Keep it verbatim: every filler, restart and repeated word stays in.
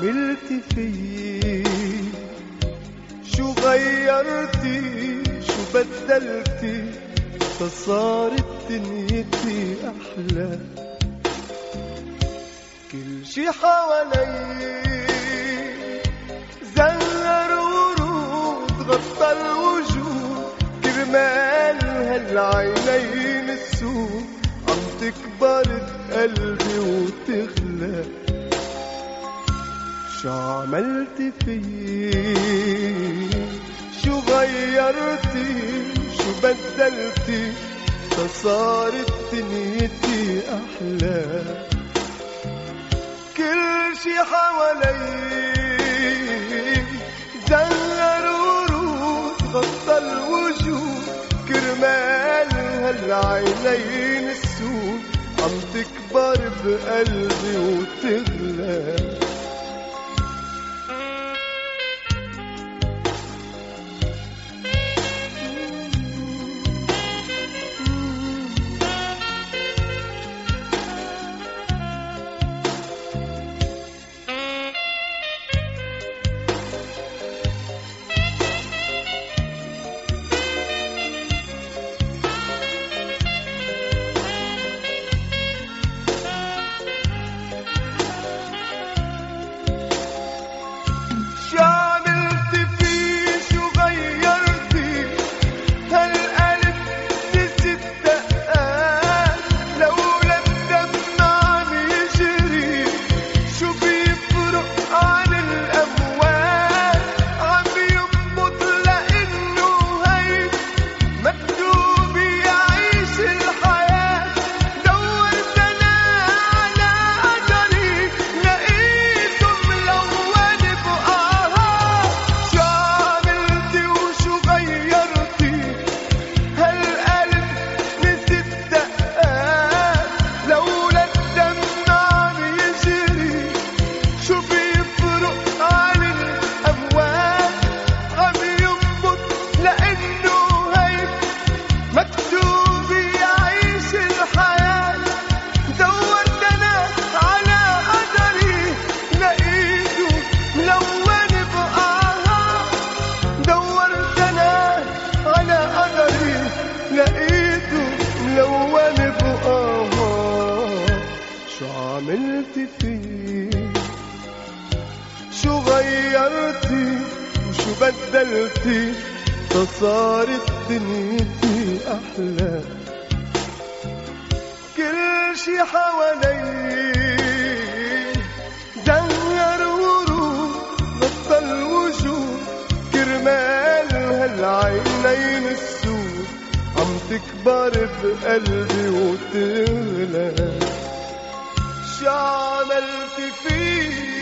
عملتي فيه؟ شو غيرتي شو بدلتي فصارت دنيتي أحلى؟ كل شي حوالي زهر ورود غطى الوجود، كرمال هالعينين السود عم تكبر بقلبي وتغلى. شو عملتي فيه؟ شو غيرتي شو بدلتي فصارت دنيتي أحلى؟ كل شي حوالي زهر ورود غطى الوجود، كرمال هالعينين السود عم تكبر بقلبي وتغلى. عملتي فيه؟ شو غيرتي وشو بدلتي فصارت دنيتي أحلى؟ كل شي حوالي زهر ورود غطى الوجود، كرمال هالعينين السود عم تكبر بقلبي وتغلى. شو عملتي فيه؟